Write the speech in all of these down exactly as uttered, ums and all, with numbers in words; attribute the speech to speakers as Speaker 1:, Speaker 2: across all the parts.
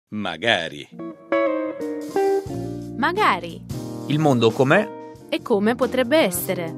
Speaker 1: Magari.
Speaker 2: Magari.
Speaker 3: Il mondo com'è?
Speaker 2: E come potrebbe essere.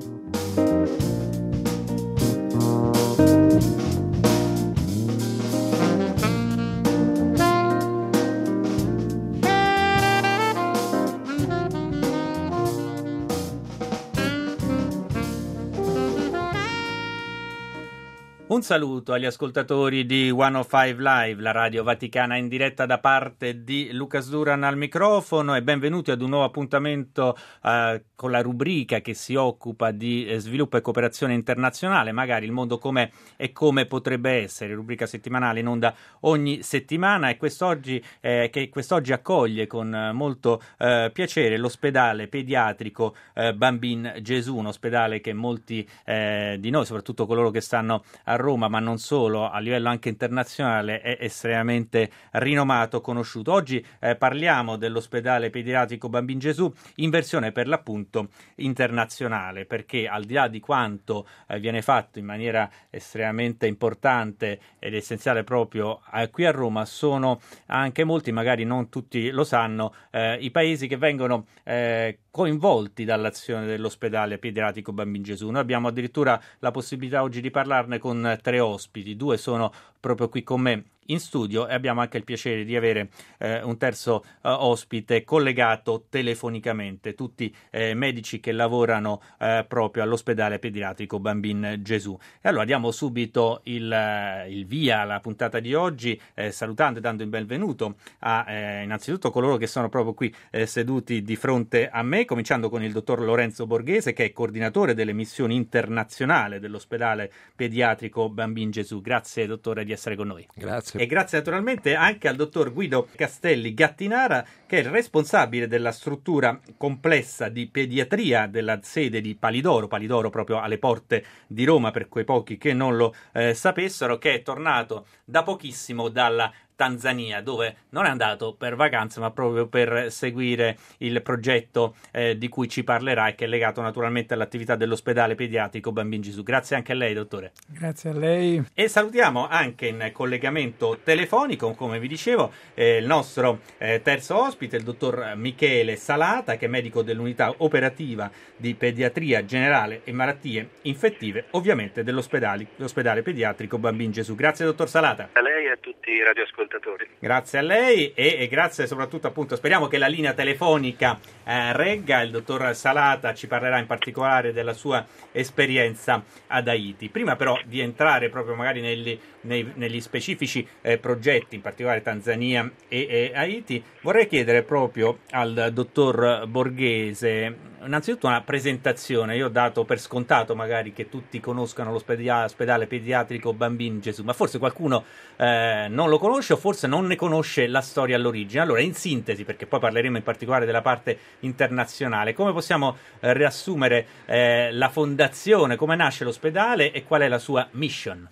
Speaker 3: Un saluto agli ascoltatori di centocinque Live, la radio vaticana in diretta da parte di Lucas Duran al microfono, e benvenuti ad un nuovo appuntamento eh, con la rubrica che si occupa di eh, sviluppo e cooperazione internazionale, magari il mondo com'è e come potrebbe essere, rubrica settimanale in onda ogni settimana, e quest'oggi, eh, che quest'oggi accoglie con eh, molto eh, piacere l'ospedale pediatrico eh, Bambin Gesù, un ospedale che molti eh, di noi, soprattutto coloro che stanno a Roma, ma non solo, a livello anche internazionale, è estremamente rinomato, conosciuto. Oggi eh, parliamo dell'ospedale pediatrico Bambin Gesù in versione per l'appunto internazionale, perché al di là di quanto eh, viene fatto in maniera estremamente importante ed essenziale proprio eh, qui a Roma, sono anche molti, magari non tutti lo sanno, eh, i paesi che vengono eh, coinvolti dall'azione dell'ospedale pediatrico Bambin Gesù. Noi abbiamo addirittura la possibilità oggi di parlarne con tre ospiti, due sono proprio qui con me in studio e abbiamo anche il piacere di avere eh, un terzo eh, ospite collegato telefonicamente, tutti eh, medici che lavorano eh, proprio all'ospedale pediatrico Bambin Gesù. E allora diamo subito il, eh, il via alla puntata di oggi, eh, salutando e dando il benvenuto a eh, innanzitutto coloro che sono proprio qui eh, seduti di fronte a me, cominciando con il dottor Lorenzo Borghese, che è coordinatore delle missioni internazionali dell'ospedale pediatrico Bambin Gesù. Grazie dottore di essere con noi.
Speaker 4: Grazie.
Speaker 3: E grazie naturalmente anche al dottor Guido Castelli Gattinara, che è il responsabile della struttura complessa di pediatria della sede di Palidoro, Palidoro proprio alle porte di Roma, per quei pochi che non lo eh, sapessero, che è tornato da pochissimo dalla Tanzania, dove non è andato per vacanze ma proprio per seguire il progetto eh, di cui ci parlerà e che è legato naturalmente all'attività dell'ospedale pediatrico Bambin Gesù. Grazie anche a lei dottore.
Speaker 4: Grazie a lei.
Speaker 3: E salutiamo anche in collegamento telefonico, come vi dicevo, eh, il nostro eh, terzo ospite, il dottor Michele Salata, che è medico dell'unità operativa di pediatria generale e malattie infettive, ovviamente dell'ospedale l'ospedale pediatrico Bambin Gesù. Grazie dottor Salata.
Speaker 5: A lei e a tutti i radioascoltatori.
Speaker 3: Grazie a lei e, e grazie soprattutto, appunto, speriamo che la linea telefonica eh, regga. Il dottor Salata ci parlerà in particolare della sua esperienza ad Haiti. Prima però di entrare proprio magari negli, nei, negli specifici eh, progetti, in particolare Tanzania e, e Haiti, vorrei chiedere proprio al dottor Borghese innanzitutto una presentazione. Io ho dato per scontato magari che tutti conoscano l'ospedale pediatrico Bambin Gesù, ma forse qualcuno eh, non lo conosce o forse non ne conosce la storia all'origine. Allora, in sintesi, perché poi parleremo in particolare della parte internazionale, come possiamo eh, riassumere eh, la fondazione, come nasce l'ospedale e qual è la sua mission?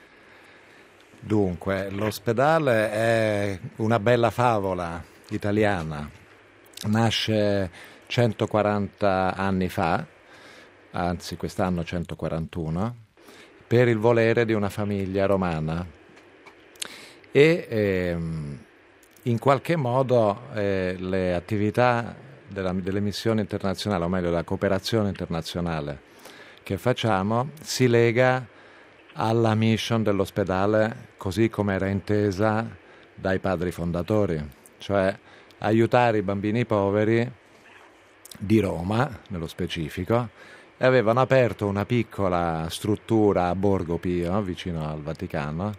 Speaker 4: Dunque, l'ospedale è una bella favola italiana. Nasce centoquaranta anni fa, anzi quest'anno centoquarantuno, per il volere di una famiglia romana e ehm, in qualche modo eh, le attività della, delle missioni internazionali, o meglio la cooperazione internazionale che facciamo, si lega alla mission dell'ospedale così come era intesa dai padri fondatori, cioè aiutare i bambini poveri di Roma, nello specifico, e avevano aperto una piccola struttura a Borgo Pio, vicino al Vaticano,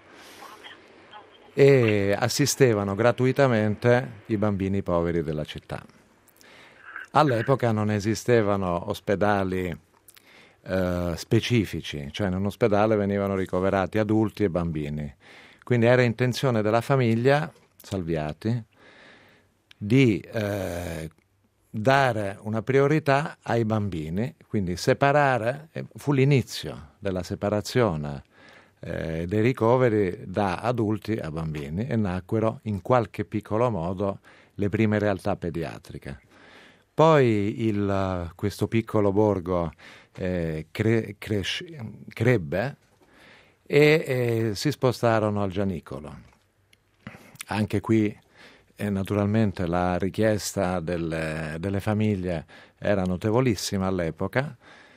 Speaker 4: e assistevano gratuitamente i bambini poveri della città. All'epoca non esistevano ospedali eh, specifici, cioè in un ospedale venivano ricoverati adulti e bambini. Quindi era intenzione della famiglia Salviati di eh, dare una priorità ai bambini, quindi separare, fu l'inizio della separazione eh, dei ricoveri da adulti a bambini e nacquero in qualche piccolo modo le prime realtà pediatriche. Poi il, questo piccolo borgo eh, cre, cres, crebbe e eh, si spostarono al Gianicolo. Anche qui e naturalmente la richiesta delle, delle famiglie era notevolissima all'epoca,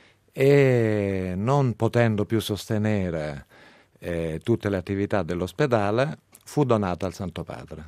Speaker 4: e non potendo più sostenere eh, tutte le attività dell'ospedale, fu donata al Santo Padre.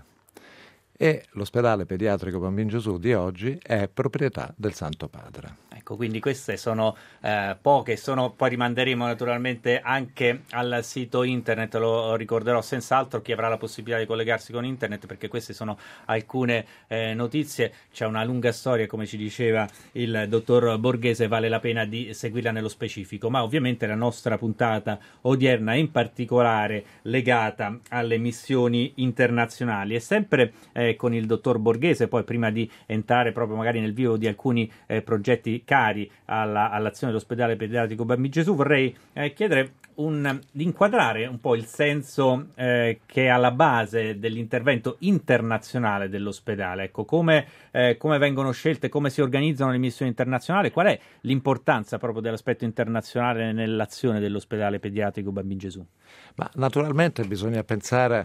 Speaker 4: E l'ospedale pediatrico Bambino Gesù di oggi è proprietà del Santo Padre.
Speaker 3: Ecco, quindi queste sono eh, poche, sono, poi rimanderemo naturalmente anche al sito internet, lo ricorderò senz'altro, chi avrà la possibilità di collegarsi con internet, perché queste sono alcune eh, notizie, c'è una lunga storia, come ci diceva il dottor Borghese, vale la pena di seguirla nello specifico, ma ovviamente la nostra puntata odierna è in particolare legata alle missioni internazionali, e sempre eh, con il dottor Borghese, poi prima di entrare proprio magari nel vivo di alcuni eh, progetti cari alla, all'azione dell'ospedale pediatrico Bambino Gesù, vorrei eh, chiedere un, di inquadrare un po' il senso eh, che è alla base dell'intervento internazionale dell'ospedale. Ecco, come, eh, come vengono scelte, come si organizzano le missioni internazionali, qual è l'importanza proprio dell'aspetto internazionale nell'azione dell'ospedale pediatrico Bambino Gesù? Ma
Speaker 4: naturalmente bisogna pensare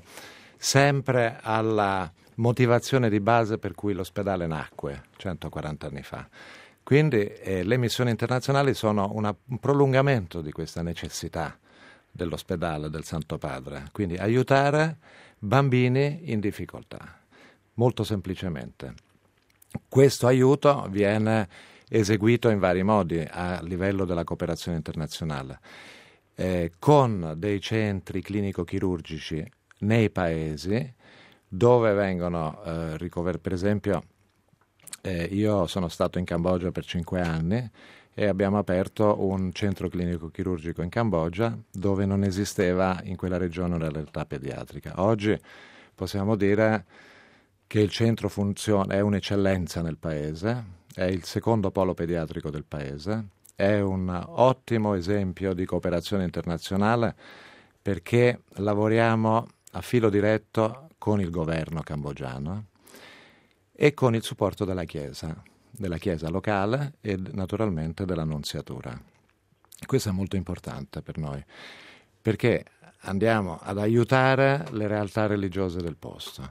Speaker 4: sempre alla motivazione di base per cui l'ospedale nacque centoquaranta anni fa. Quindi eh, le missioni internazionali sono una, un prolungamento di questa necessità dell'ospedale del Santo Padre, quindi aiutare bambini in difficoltà, molto semplicemente. Questo aiuto viene eseguito in vari modi a livello della cooperazione internazionale, eh, con dei centri clinico-chirurgici nei paesi dove vengono eh, ricoverati, per esempio eh, io sono stato in Cambogia per cinque anni e abbiamo aperto un centro clinico chirurgico in Cambogia dove non esisteva in quella regione una realtà pediatrica. Oggi possiamo dire che il centro funziona, è un'eccellenza nel paese, è il secondo polo pediatrico del paese, è un ottimo esempio di cooperazione internazionale perché lavoriamo a filo diretto con il governo cambogiano e con il supporto della Chiesa, della Chiesa locale e naturalmente della Nunziatura. Questo è molto importante per noi, perché andiamo ad aiutare le realtà religiose del posto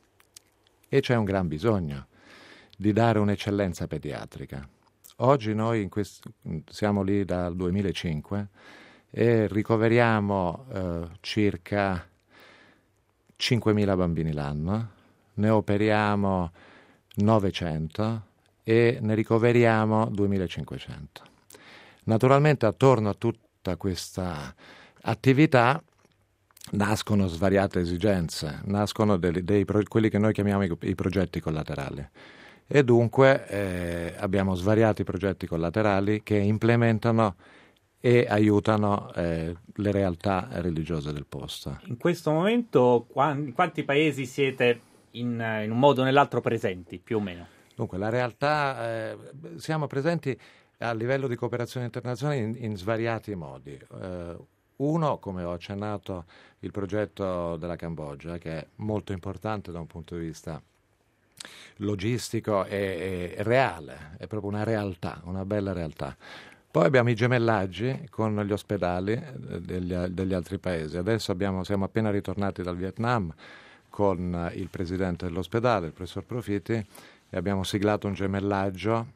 Speaker 4: e c'è un gran bisogno di dare un'eccellenza pediatrica. Oggi noi in quest- siamo lì dal duemilacinque e ricoveriamo eh, circa cinquemila bambini l'anno, ne operiamo novecento e ne ricoveriamo duemilacinquecento. Naturalmente attorno a tutta questa attività nascono svariate esigenze, nascono dei, dei, quelli che noi chiamiamo i, i progetti collaterali e dunque eh, abbiamo svariati progetti collaterali che implementano e aiutano eh, le realtà religiose del posto.
Speaker 3: In questo momento in quanti paesi siete in, in un modo o nell'altro presenti, più o meno?
Speaker 4: Dunque, la realtà, eh, siamo presenti a livello di cooperazione internazionale in, in svariati modi. Eh, uno, come ho accennato, il progetto della Cambogia, che è molto importante da un punto di vista logistico e, e reale, è proprio una realtà, una bella realtà. Poi abbiamo i gemellaggi con gli ospedali degli, degli altri paesi. Adesso abbiamo, siamo appena ritornati dal Vietnam con il presidente dell'ospedale, il professor Profiti, e abbiamo siglato un gemellaggio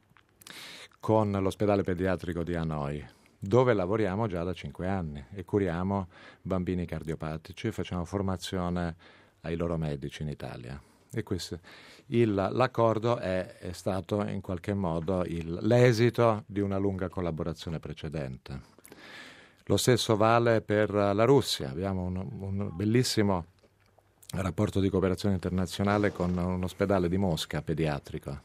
Speaker 4: con l'ospedale pediatrico di Hanoi, dove lavoriamo già da cinque anni e curiamo bambini cardiopatici e facciamo formazione ai loro medici in Italia. E questo, il, l'accordo è, è stato in qualche modo il, l'esito di una lunga collaborazione precedente. Lo stesso vale per la Russia. Abbiamo un, un bellissimo rapporto di cooperazione internazionale con un ospedale di Mosca pediatrico.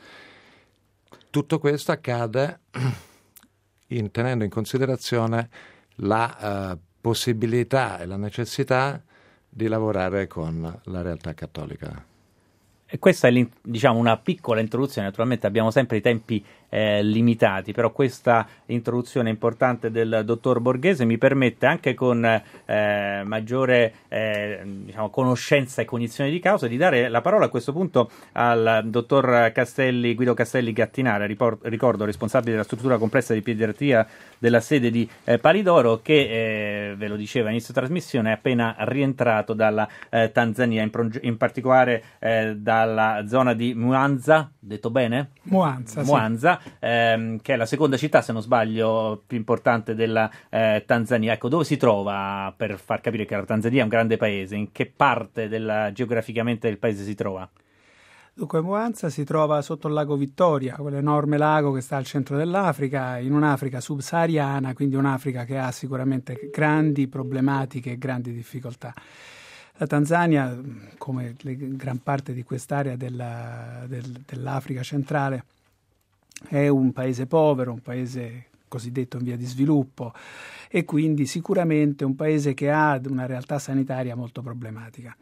Speaker 4: Tutto questo accade in, tenendo in considerazione la uh, possibilità e la necessità di lavorare con la realtà cattolica.
Speaker 3: E questa è diciamo una piccola introduzione, naturalmente abbiamo sempre i tempi eh, limitati, però questa introduzione importante del dottor Borghese mi permette anche con eh, maggiore eh, diciamo, conoscenza e cognizione di causa di dare la parola a questo punto al dottor Castelli, Guido Castelli Gattinara, ripor- ricordo responsabile della struttura complessa di pediatria della sede di eh, Palidoro, che eh, ve lo diceva all'inizio trasmissione è appena rientrato dalla eh, Tanzania, in, proge- in particolare eh, da dalla zona di Mwanza, detto bene?
Speaker 1: Mwanza,
Speaker 3: Mwanza sì. ehm, che è la seconda città, se non sbaglio, più importante della eh, Tanzania. Ecco, dove si trova, per far capire che la Tanzania è un grande paese, in che parte della, geograficamente del paese si trova?
Speaker 1: Dunque, Mwanza si trova sotto il lago Vittoria, quell'enorme lago che sta al centro dell'Africa, in un'Africa subsahariana, quindi un'Africa che ha sicuramente grandi problematiche e grandi difficoltà. La Tanzania, come le, gran parte di quest'area della, del, dell'Africa centrale, è un paese povero, un paese cosiddetto in via di sviluppo e quindi sicuramente un paese che ha una realtà sanitaria molto problematica.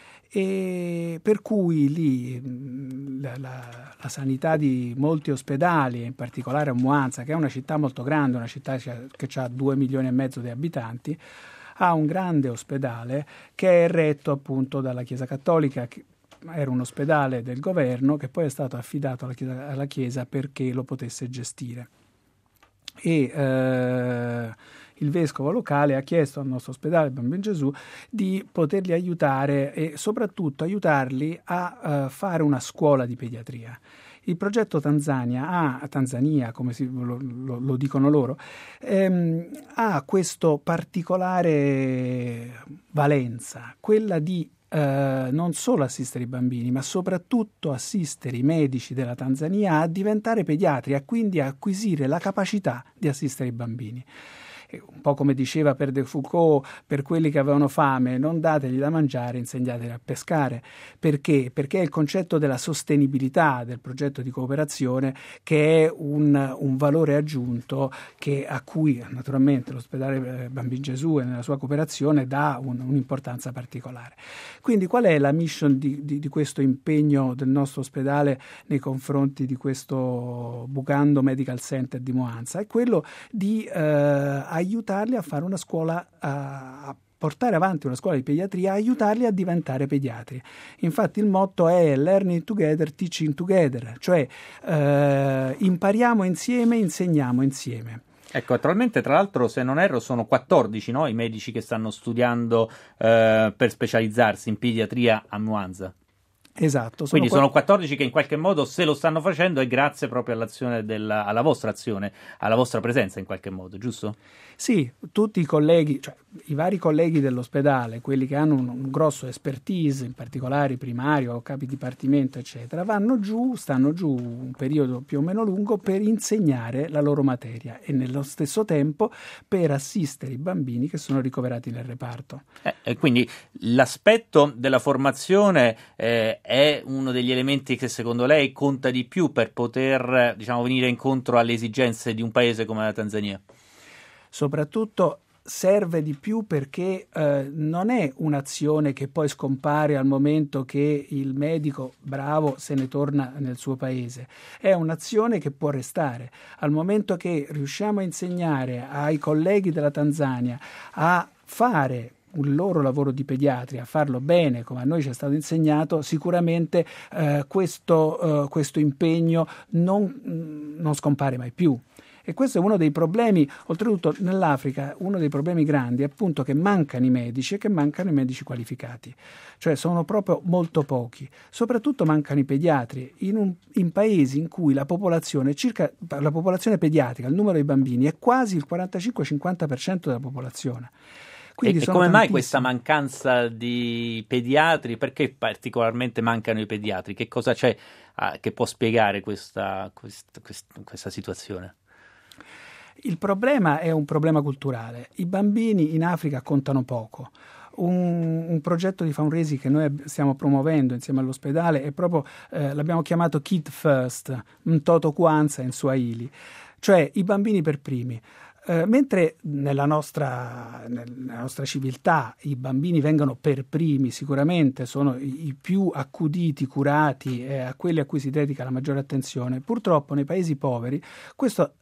Speaker 1: E per cui lì la, la, la sanità di molti ospedali, in particolare a Mwanza, che è una città molto grande, una città che ha due milioni e mezzo di abitanti, ha un grande ospedale che è retto appunto dalla Chiesa Cattolica, che era un ospedale del governo che poi è stato affidato alla Chiesa, alla Chiesa perché lo potesse gestire. E eh, il vescovo locale ha chiesto al nostro ospedale Bambino Gesù di poterli aiutare e soprattutto aiutarli a uh, fare una scuola di pediatria. Il progetto Tanzania ha, Tanzania, come si, lo, lo, lo dicono loro, ehm, ha questo particolare valenza, quella di eh, non solo assistere i bambini, ma soprattutto assistere i medici della Tanzania a diventare pediatri e quindi a acquisire la capacità di assistere i bambini. Un po' come diceva per De Foucault, per quelli che avevano fame, non dategli da mangiare, insegnateli a pescare. Perché? Perché è il concetto della sostenibilità del progetto di cooperazione che è un, un valore aggiunto che, a cui naturalmente l'ospedale Bambino Gesù e nella sua cooperazione dà un, un'importanza particolare. Quindi qual è la mission di, di, di questo impegno del nostro ospedale nei confronti di questo Bugando Medical Center di Mwanza? È quello di eh, aiutarli a fare una scuola, a portare avanti una scuola di pediatria, aiutarli a diventare pediatri. Infatti il motto è Learning Together, Teaching Together, cioè eh, impariamo insieme, insegniamo insieme.
Speaker 3: Ecco, attualmente tra l'altro, se non erro, sono quattordici no, i medici che stanno studiando eh, per specializzarsi in pediatria a Mwanza.
Speaker 1: Esatto. Sono
Speaker 3: Quindi
Speaker 1: qua...
Speaker 3: sono quattordici che in qualche modo, se lo stanno facendo, è grazie proprio all'azione della, alla vostra azione, alla vostra presenza in qualche modo, giusto?
Speaker 1: Sì, tutti i colleghi, cioè i vari colleghi dell'ospedale, quelli che hanno un, un grosso expertise, in particolare primario o capi dipartimento, eccetera, vanno giù, stanno giù un periodo più o meno lungo per insegnare la loro materia e nello stesso tempo per assistere i bambini che sono ricoverati nel reparto.
Speaker 3: Eh, e quindi l'aspetto della formazione eh, è uno degli elementi che secondo lei conta di più per poter, diciamo, venire incontro alle esigenze di un paese come la Tanzania?
Speaker 1: Soprattutto serve di più perché eh, non è un'azione che poi scompare al momento che il medico bravo se ne torna nel suo paese, è un'azione che può restare. Al momento che riusciamo a insegnare ai colleghi della Tanzania a fare un loro lavoro di pediatria, a farlo bene come a noi ci è stato insegnato, sicuramente eh, questo, eh, questo impegno non, non scompare mai più. E questo è uno dei problemi, oltretutto nell'Africa, uno dei problemi grandi è appunto che mancano i medici e che mancano i medici qualificati, cioè sono proprio molto pochi, soprattutto mancano i pediatri in, un, in paesi in cui la popolazione, circa la popolazione pediatrica, il numero dei bambini è quasi il quarantacinque cinquanta per cento della popolazione.
Speaker 3: Quindi e, e come mai questa mancanza di pediatri? Perché particolarmente mancano i pediatri? Che cosa c'è ah, che può spiegare questa, questa, questa, questa situazione?
Speaker 1: Il problema è un problema culturale. I bambini in Africa contano poco. Un, un progetto di fundraising che noi stiamo promuovendo insieme all'ospedale è proprio, eh, l'abbiamo chiamato Kid First, Mtoto Kwanza in Swahili, cioè i bambini per primi. Eh, mentre nella nostra, nella nostra civiltà i bambini vengono per primi, sicuramente sono i, i più accuditi, curati e a quelli a cui si dedica la maggiore attenzione, purtroppo nei paesi poveri questo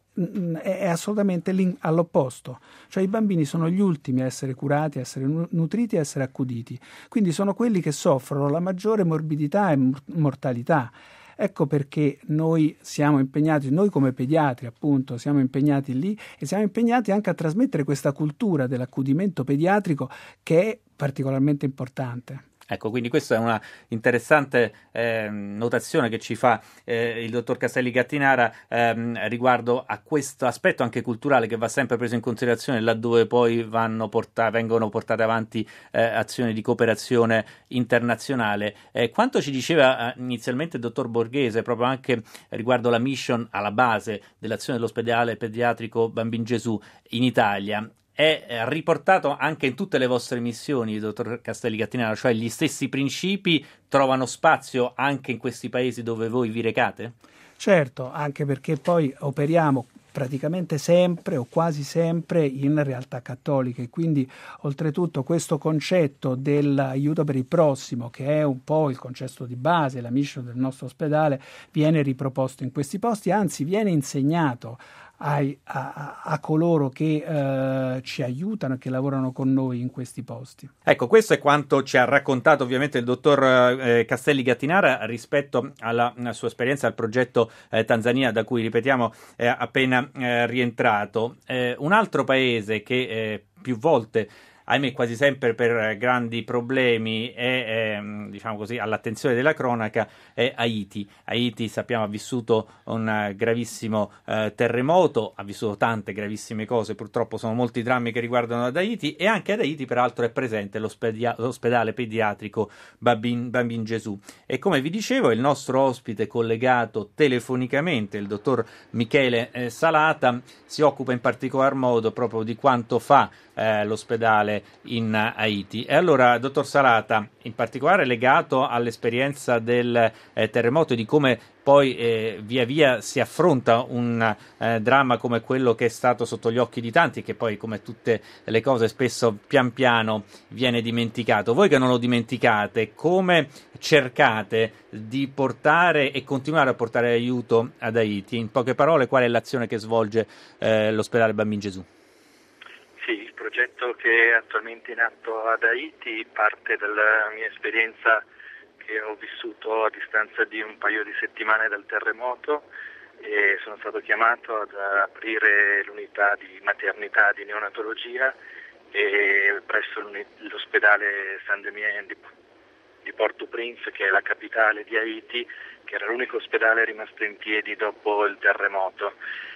Speaker 1: è assolutamente all'opposto, cioè i bambini sono gli ultimi a essere curati, a essere nutriti e a essere accuditi, quindi sono quelli che soffrono la maggiore morbidità e mortalità. Ecco perché noi siamo impegnati, noi come pediatri appunto, siamo impegnati lì e siamo impegnati anche a trasmettere questa cultura dell'accudimento pediatrico che è particolarmente importante.
Speaker 3: Ecco, quindi questa è una interessante eh, notazione che ci fa eh, il dottor Castelli Gattinara ehm, riguardo a questo aspetto anche culturale che va sempre preso in considerazione laddove poi vanno porta- vengono portate avanti eh, azioni di cooperazione internazionale. Eh, quanto ci diceva eh, inizialmente il dottor Borghese proprio anche riguardo la mission alla base dell'azione dell'ospedale pediatrico Bambin Gesù in Italia, è riportato anche in tutte le vostre missioni, dottor Castelli Gattinara, cioè gli stessi principi trovano spazio anche in questi paesi dove voi vi recate?
Speaker 1: Certo, anche perché poi operiamo praticamente sempre o quasi sempre in realtà cattoliche, quindi oltretutto questo concetto dell'aiuto per il prossimo, che è un po' il concetto di base, la mission del nostro ospedale, viene riproposto in questi posti, anzi viene insegnato Ai, a, a coloro che uh, ci aiutano e che lavorano con noi in questi posti.
Speaker 3: Ecco, questo è quanto ci ha raccontato ovviamente il dottor eh, Castelli Gattinara rispetto alla, alla sua esperienza al progetto eh, Tanzania, da cui, ripetiamo, è appena eh, rientrato. Eh, un altro paese che eh, più volte, ahimè quasi sempre per grandi problemi, è, è diciamo così all'attenzione della cronaca, è Haiti. Haiti, sappiamo, ha vissuto un gravissimo eh, terremoto, ha vissuto tante gravissime cose, purtroppo sono molti drammi che riguardano ad Haiti, e anche ad Haiti peraltro è presente l'ospedia- l'ospedale pediatrico Bambin, Bambin Gesù. E come vi dicevo, il nostro ospite collegato telefonicamente, il dottor Michele eh, Salata, si occupa in particolar modo proprio di quanto fa eh, l'ospedale in Haiti. E allora, dottor Salata, in particolare legato all'esperienza del eh, terremoto e di come poi eh, via via si affronta un eh, dramma come quello che è stato sotto gli occhi di tanti, che poi, come tutte le cose, spesso pian piano viene dimenticato. Voi che non lo dimenticate, come cercate di portare e continuare a portare aiuto ad Haiti? In poche parole, qual è l'azione che svolge eh, l'ospedale Bambin Gesù?
Speaker 5: Il progetto che è attualmente in atto ad Haiti parte dalla mia esperienza che ho vissuto a distanza di un paio di settimane dal terremoto, e sono stato chiamato ad aprire l'unità di maternità di neonatologia e presso l'ospedale Saint-Damien di, di Port-au-Prince, che è la capitale di Haiti, che era l'unico ospedale rimasto in piedi dopo il terremoto.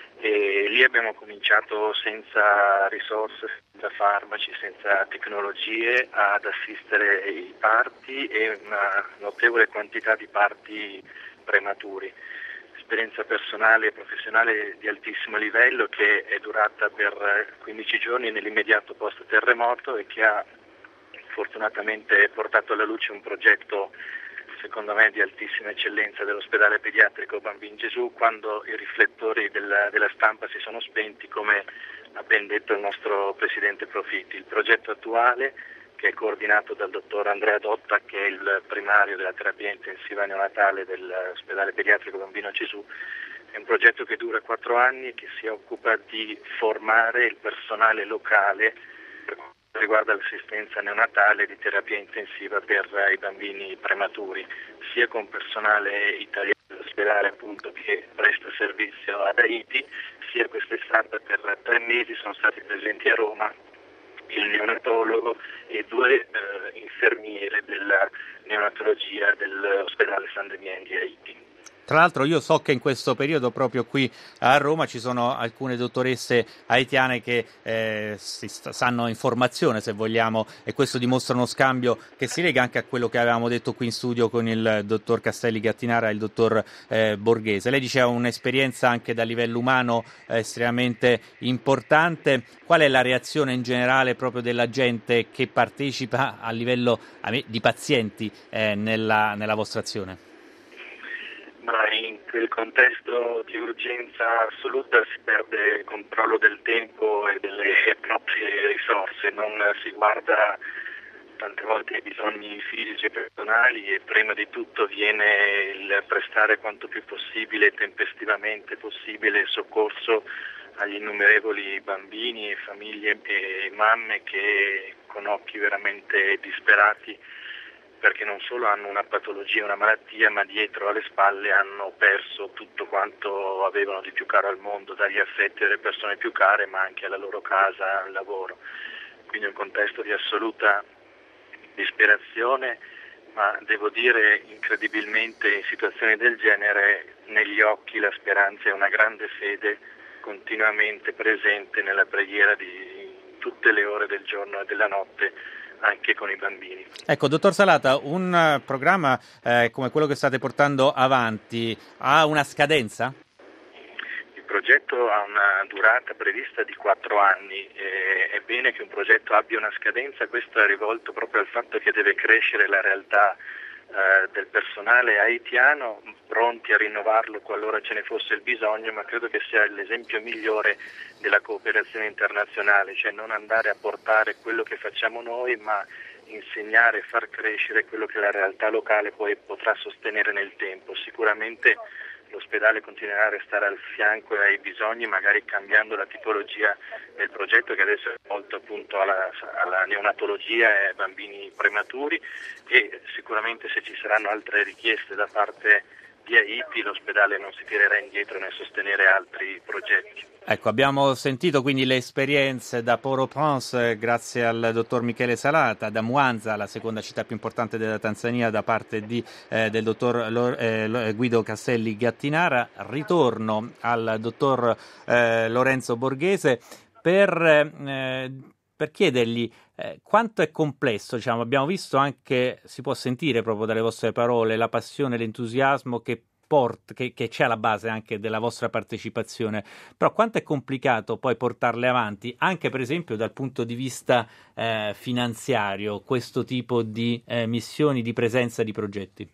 Speaker 5: E lì abbiamo cominciato senza risorse, senza farmaci, senza tecnologie ad assistere i parti e una notevole quantità di parti prematuri. Esperienza personale e professionale di altissimo livello che è durata per quindici giorni nell'immediato post terremoto e che ha fortunatamente portato alla luce un progetto secondo me di altissima eccellenza dell'ospedale pediatrico Bambin Gesù, quando i riflettori della, della stampa si sono spenti, come ha ben detto il nostro presidente Profitti. Il progetto attuale, che è coordinato dal dottor Andrea Dotta, che è il primario della terapia intensiva neonatale dell'ospedale pediatrico Bambino Gesù, è un progetto che dura quattro anni e che si occupa di formare il personale locale riguarda l'assistenza neonatale di terapia intensiva per i bambini prematuri, sia con personale italiano dell'ospedale appunto che presta servizio ad Haiti, sia quest'estate per tre mesi sono stati presenti a Roma il neonatologo e due eh, infermiere della neonatologia dell'ospedale Saint-Damien di Haiti.
Speaker 3: Tra l'altro io so che in questo periodo proprio qui a Roma ci sono alcune dottoresse haitiane che eh, si st- sanno in formazione, se vogliamo, e questo dimostra uno scambio che si lega anche a quello che avevamo detto qui in studio con il dottor Castelli Gattinara e il dottor eh, Borghese. Lei diceva un'esperienza anche da livello umano eh, estremamente importante. Qual è la reazione in generale proprio della gente che partecipa a livello a me, di pazienti eh, nella, nella vostra azione?
Speaker 5: Ma in nel contesto di urgenza assoluta si perde il controllo del tempo e delle proprie risorse, non si guarda tante volte ai bisogni fisici e personali e prima di tutto viene il prestare quanto più possibile, tempestivamente possibile, soccorso agli innumerevoli bambini e famiglie e mamme che con occhi veramente disperati, perché non solo hanno una patologia, una malattia, ma dietro alle spalle hanno perso tutto quanto avevano di più caro al mondo, dagli affetti delle persone più care, ma anche alla loro casa, al lavoro. Quindi un contesto di assoluta disperazione, ma devo dire incredibilmente in situazioni del genere negli occhi la speranza e una grande fede continuamente presente nella preghiera di tutte le ore del giorno e della notte, anche con i bambini.
Speaker 3: Ecco, dottor Salata, un uh, programma eh, come quello che state portando avanti ha una scadenza?
Speaker 5: Il progetto ha una durata prevista di quattro anni. Eh, è bene che un progetto abbia una scadenza, questo è rivolto proprio al fatto che deve crescere la realtà eh, del personale haitiano, pronti a rinnovarlo qualora ce ne fosse il bisogno, ma credo che sia l'esempio migliore della cooperazione internazionale, cioè non andare a portare quello che facciamo noi, ma insegnare e far crescere quello che la realtà locale poi potrà sostenere nel tempo. Sicuramente l'ospedale continuerà a restare al fianco e ai bisogni, magari cambiando la tipologia del progetto, che adesso è volto appunto alla, alla neonatologia e ai bambini prematuri, e sicuramente se ci saranno altre richieste da parte di Haiti l'ospedale non si tirerà indietro nel sostenere altri progetti.
Speaker 3: Ecco, abbiamo sentito quindi le esperienze da Port-au-Prince grazie al dottor Michele Salata, da Mwanza, la seconda città più importante della Tanzania, da parte di, eh, del dottor Lor- eh, Guido Castelli Gattinara. Ritorno al dottor eh, Lorenzo Borghese per, eh, per chiedergli eh, quanto è complesso, diciamo, abbiamo visto anche, si può sentire proprio dalle vostre parole, la passione, l'entusiasmo che Port, che, che c'è alla base anche della vostra partecipazione, però quanto è complicato poi portarle avanti, anche per esempio dal punto di vista eh, finanziario, questo tipo di eh, missioni, di presenza di progetti?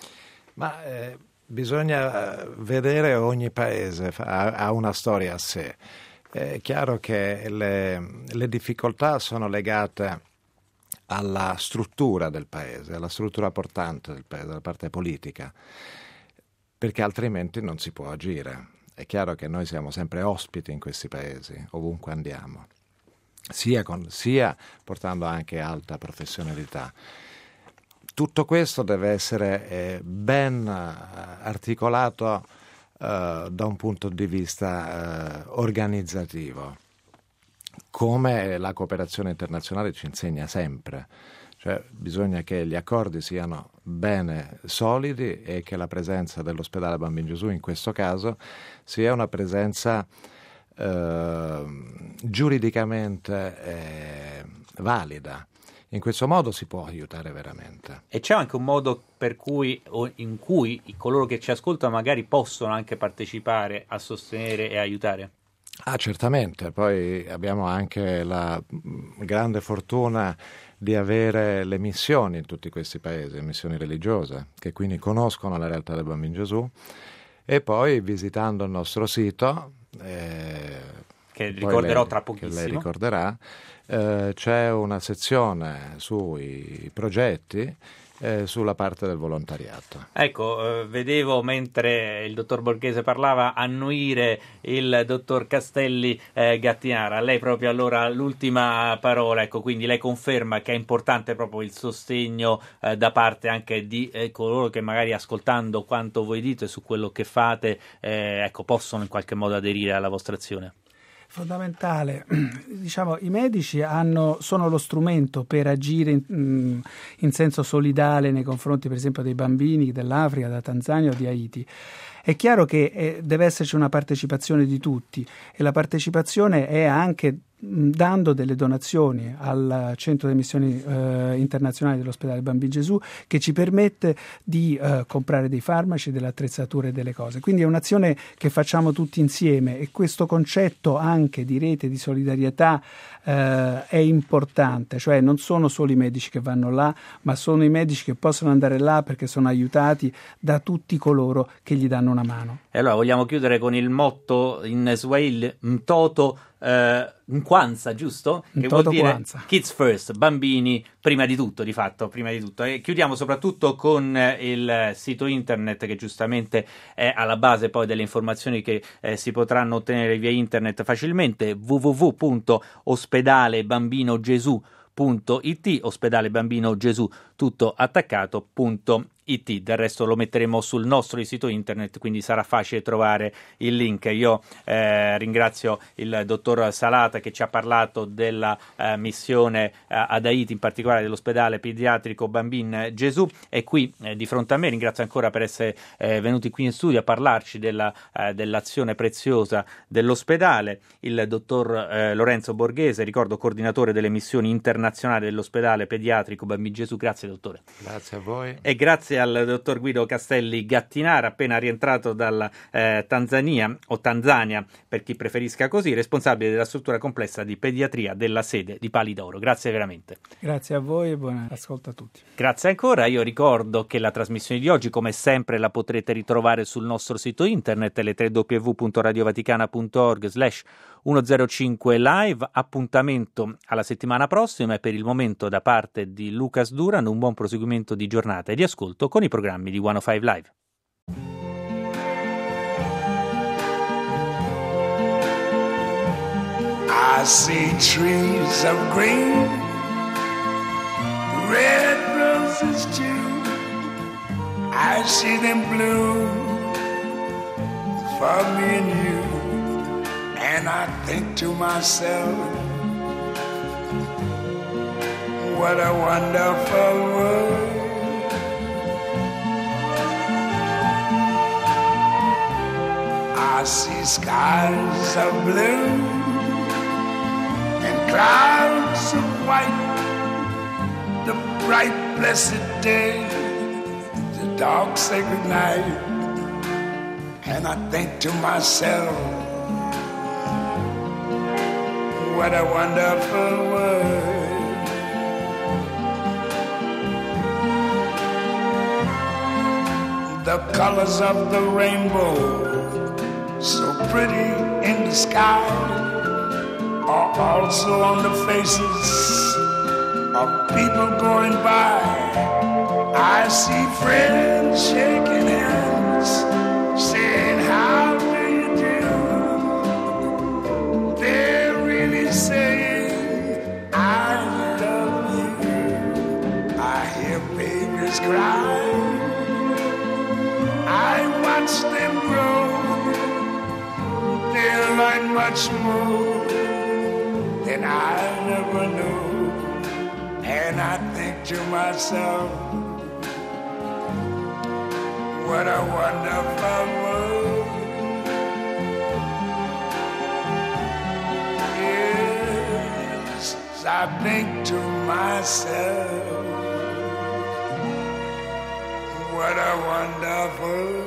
Speaker 4: Ma eh, bisogna vedere ogni paese, ha, ha una storia a sé. È chiaro che le, le difficoltà sono legate alla struttura del paese, alla struttura portante del paese, alla parte politica, perché altrimenti non si può agire. È chiaro che noi siamo sempre ospiti in questi paesi, ovunque andiamo, sia, con, sia portando anche alta professionalità. Tutto questo deve essere eh, ben articolato eh, da un punto di vista eh, organizzativo, come la cooperazione internazionale ci insegna sempre. Cioè, bisogna che gli accordi siano bene solidi e che la presenza dell'ospedale Bambino Gesù in questo caso sia una presenza eh, giuridicamente eh, valida. In questo modo si può aiutare veramente.
Speaker 3: E c'è anche un modo per cui o in cui coloro che ci ascoltano magari possono anche partecipare a sostenere e aiutare?
Speaker 4: Ah, certamente. Poi abbiamo anche la grande fortuna di avere le missioni in tutti questi paesi, missioni religiose, che quindi conoscono la realtà del Bambino Gesù, e poi visitando il nostro sito, eh,
Speaker 3: che ricorderò
Speaker 4: lei,
Speaker 3: tra pochissimo,
Speaker 4: che lei ricorderà, eh, c'è una sezione sui progetti, eh, sulla parte del volontariato.
Speaker 3: Ecco, eh, vedevo mentre il dottor Borghese parlava annuire il dottor Castelli eh, Gattinara. A lei proprio allora l'ultima parola, ecco, quindi lei conferma che è importante proprio il sostegno eh, da parte anche di eh, coloro che magari ascoltando quanto voi dite su quello che fate, eh, ecco, possono in qualche modo aderire alla vostra azione.
Speaker 1: Fondamentale, diciamo, i medici hanno, sono lo strumento per agire in, in senso solidale nei confronti per esempio dei bambini dell'Africa, della Tanzania o di Haiti. È chiaro che eh, deve esserci una partecipazione di tutti, e la partecipazione è anche dando delle donazioni al Centro di Missioni eh, Internazionali dell'Ospedale Bambino Gesù, che ci permette di eh, comprare dei farmaci, delle attrezzature e delle cose. Quindi è un'azione che facciamo tutti insieme, e questo concetto anche di rete di solidarietà eh, è importante, cioè non sono solo i medici che vanno là, ma sono i medici che possono andare là perché sono aiutati da tutti coloro che gli danno una mano.
Speaker 3: E allora vogliamo chiudere con il motto in Swahili, Mtoto eh, Nkwanza, giusto? Che
Speaker 1: Mtoto
Speaker 3: vuol dire
Speaker 1: Kwanza.
Speaker 3: Kids first, bambini prima di tutto, di fatto, prima di tutto. E chiudiamo soprattutto con eh, il sito internet che giustamente è alla base poi delle informazioni che eh, si potranno ottenere via internet facilmente, w w w punto ospedale bambino gesù punto i t, ospedale bambino gesù tutto attaccato punto it. Del resto lo metteremo sul nostro sito internet, quindi sarà facile trovare il link. Io eh, ringrazio il dottor Salata che ci ha parlato della eh, missione eh, ad Haiti, in particolare dell'ospedale pediatrico Bambin Gesù, e qui eh, di fronte a me ringrazio ancora per essere eh, venuti qui in studio a parlarci della, eh, dell'azione preziosa dell'ospedale il dottor eh, Lorenzo Borghese, ricordo coordinatore delle missioni internazionali dell'ospedale pediatrico Bambin Gesù. Grazie dottore.
Speaker 4: Grazie a voi.
Speaker 3: E grazie al dottor Guido Castelli Gattinara, appena rientrato dalla eh, Tanzania o Tanzania per chi preferisca così, responsabile della struttura complessa di pediatria della sede di Pali d'Oro. Grazie veramente.
Speaker 1: Grazie a voi e buon ascolto a tutti.
Speaker 3: Grazie ancora. Io ricordo che la trasmissione di oggi, come sempre, la potrete ritrovare sul nostro sito internet l tre w w punto radiovaticana punto org slash centocinque live. Appuntamento alla settimana prossima e per il momento da parte di Lucas Duran un buon proseguimento di giornata e di ascolto con i programmi di centocinque Live.
Speaker 6: I see trees of green, red roses too. I see them bloom for me and you. And I think to myself, what a wonderful world. I see skies of blue and clouds of white, the bright blessed day, the dark sacred night. And I think to myself, what a wonderful world. The colors of the rainbow, so pretty in the sky, are also on the faces of people going by. I see friends shaking hands, saying, how do you do? They're really saying, I love you. I hear babies cry, I watch them grow. They'll learn much more than I never knew. And I think to myself, what a wonderful world. Yes, I think to myself, what a wonderful